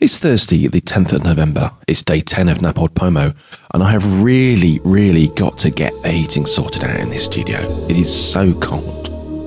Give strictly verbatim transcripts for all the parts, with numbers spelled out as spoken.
It's Thursday, the tenth of November. It's day ten of NaPodPoMo, and I have really, really got to get the heating sorted out in this studio. It is so cold.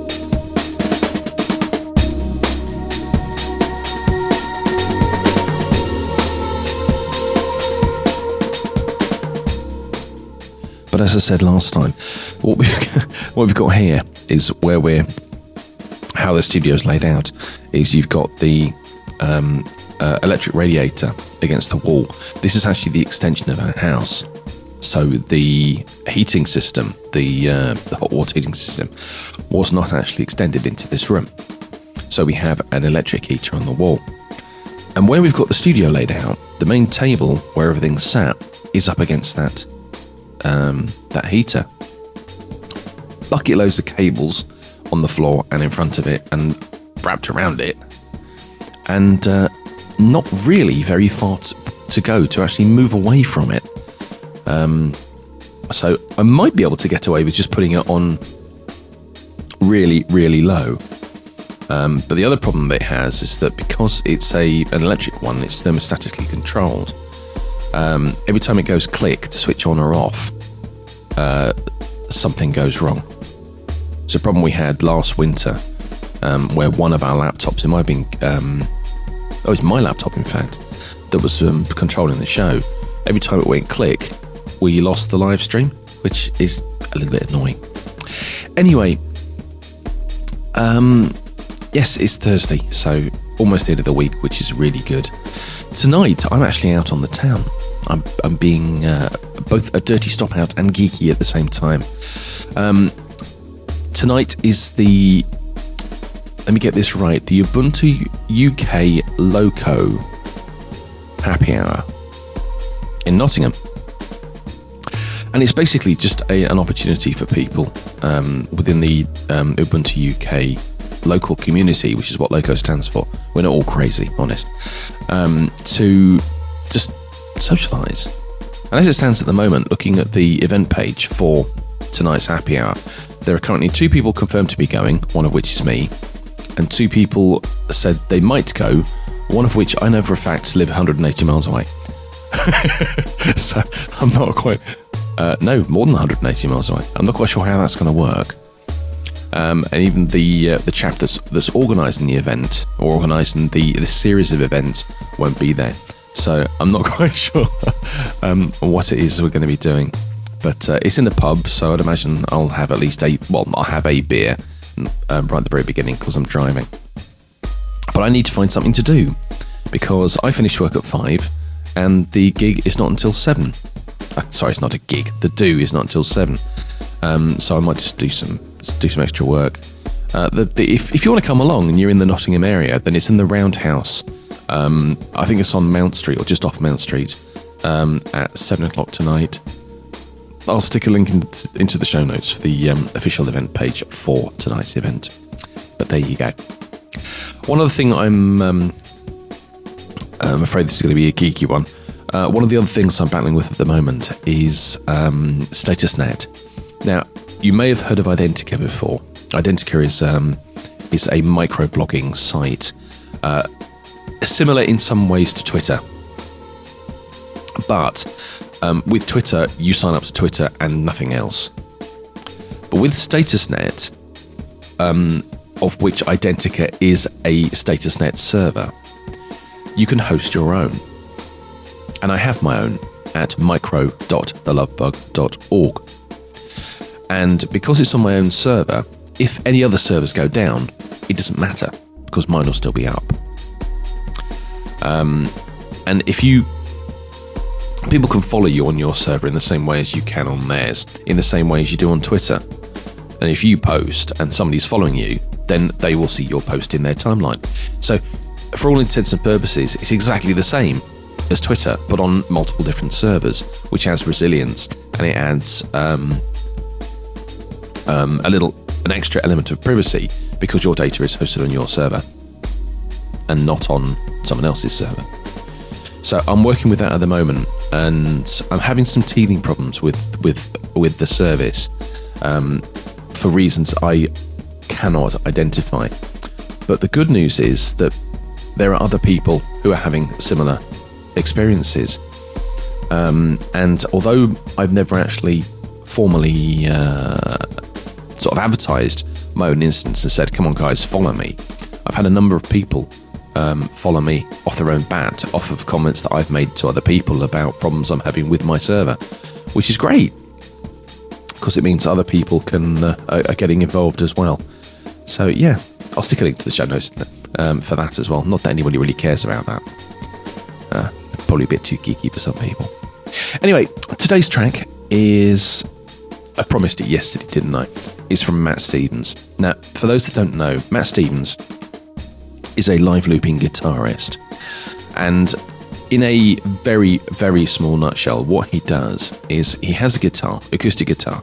But as I said last time, what we've, what we've got here is where we're, how the studio's laid out, is you've got the um, uh, electric radiator against the wall. This is actually the extension of our house. So the heating system, the, uh, the hot water heating system, was not actually extended into this room. So we have an electric heater on the wall. And where we've got the studio laid out, the main table where everything's sat is up against that um, that heater. Bucket loads of cables on the floor and in front of it and wrapped around it. And uh, not really very far t- to go to actually move away from it. Um, so I might be able to get away with just putting it on really, really low. Um, but the other problem that it has is that because it's a an electric one, it's thermostatically controlled. Um, every time it goes click to switch on or off, uh, something goes wrong. It's a problem we had last winter, um, where one of our laptops, it might have been, um, oh, it's my laptop in fact, that was um, controlling the show. Every time it went click, we lost the live stream, which is a little bit annoying. Anyway, um, yes, it's Thursday, so almost the end of the week, which is really good. Tonight, I'm actually out on the town. I'm, I'm being uh, both a dirty stop out and geeky at the same time. Um, tonight is the, let me get this right, the Ubuntu U K Loco Happy Hour in Nottingham. And it's basically just a, an opportunity for people um, within the um, Ubuntu U K local community, which is what Loco stands for. We're not all crazy, honest. Um, to just socialise. And as it stands at the moment, looking at the event page for tonight's happy hour, there are currently two people confirmed to be going, one of which is me, and two people said they might go, one of which I know for a fact live one hundred eighty miles away. So I'm not quite... Uh, no, more than one hundred eighty miles away. I'm not quite sure how that's going to work. Um, and even the uh, the chap that's that's organising the event, or organising the, the series of events, won't be there. So I'm not quite sure um, what it is we're going to be doing. But uh, it's in the pub, so I'd imagine I'll have at least a, well, I'll have a beer um, right at the very beginning because I'm driving. But I need to find something to do because I finish work at five and the gig is not until seven. Uh, sorry, it's not a gig. The do is not until seven. Um, so I might just do some do some extra work. Uh, the, the, if, if you want to come along and you're in the Nottingham area, then it's in the Roundhouse. Um, I think it's on Mount Street or just off Mount Street um, at seven o'clock tonight. I'll stick a link in, into the show notes for the um, official event page for tonight's event. But there you go. One other thing I'm, um, I'm afraid this is going to be a geeky one. Uh, one of the other things I'm battling with at the moment is um, StatusNet. Now, you may have heard of Identica before. Identica is um, is a microblogging site, uh, similar in some ways to Twitter. But um, with Twitter, you sign up to Twitter and nothing else. But with StatusNet, um, of which Identica is a StatusNet server, you can host your own. And I have my own at micro dot the love bug dot org. And because it's on my own server, if any other servers go down, it doesn't matter because mine will still be up. Um, and if you, people can follow you on your server in the same way as you can on theirs, in the same way as you do on Twitter. And if you post and somebody's following you, then they will see your post in their timeline. So for all intents and purposes, it's exactly the same as Twitter, but on multiple different servers, which adds resilience and it adds um, um, a little, an extra element of privacy because your data is hosted on your server and not on someone else's server. So I'm working with that at the moment, and I'm having some teething problems with with with the service um, for reasons I cannot identify. But the good news is that there are other people who are having similar experiences. Um, and although I've never actually formally uh, sort of advertised my own instance and said, come on guys, follow me, I've had a number of people um, follow me off their own bat, off of comments that I've made to other people about problems I'm having with my server, which is great, because it means other people can uh, are getting involved as well. So yeah, I'll stick a link to the show notes um, for that as well. Not that anybody really cares about that. Uh, probably a bit too geeky for some people. Anyway, today's track is, I promised it yesterday, didn't I? Is from Matt Stevens. Now, for those that don't know, Matt Stevens is a live looping guitarist. And in a very, very small nutshell, what he does is he has a guitar, acoustic guitar,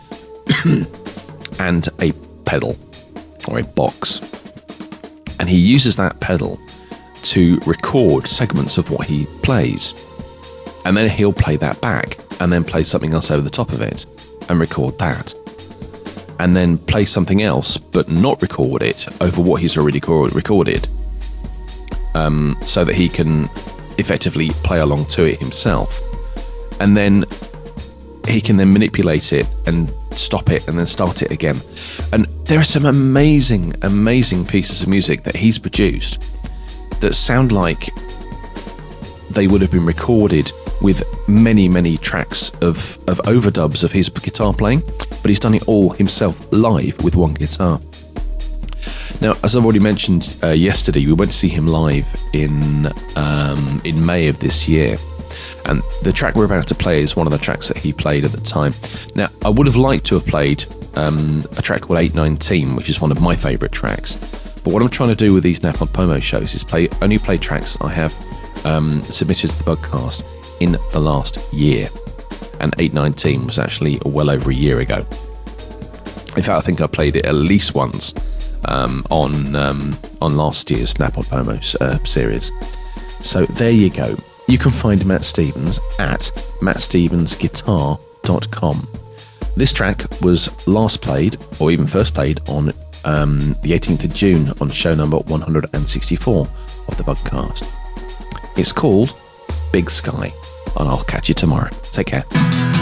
and a pedal, or a box. And he uses that pedal to record segments of what he plays. And then he'll play that back, and then play something else over the top of it, and record that. And then play something else, but not record it over what he's already recorded, um, so that he can effectively play along to it himself. And then he can then manipulate it and stop it and then start it again. And there are some amazing, amazing pieces of music that he's produced that sound like they would have been recorded with many, many tracks of, of overdubs of his guitar playing, but he's done it all himself live with one guitar. Now, as I've already mentioned uh, yesterday, we went to see him live in um, in May of this year, and the track we're about to play is one of the tracks that he played at the time. Now, I would have liked to have played um, a track called eight nineteen, which is one of my favourite tracks, but what I'm trying to do with these NaPodPoMo shows is play only play tracks I have um, submitted to the Bugcast in the last year, and eight nineteen was actually well over a year ago. In fact, I think I played it at least once um, on um, on last year's NaPodPoMo uh, series. So there you go. You can find Matt Stevens at matt stevens guitar dot com. This track was last played, or even first played, on um, the eighteenth of June on show number one hundred sixty-four of the Bugcast. It's called Big Sky, and I'll catch you tomorrow. Take care.